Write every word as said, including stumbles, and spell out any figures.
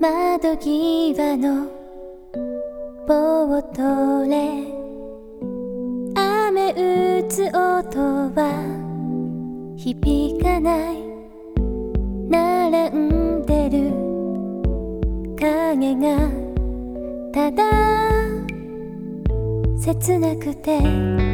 窓際のボートレ雨打つ音は響かない。並んでる影がただ切なくて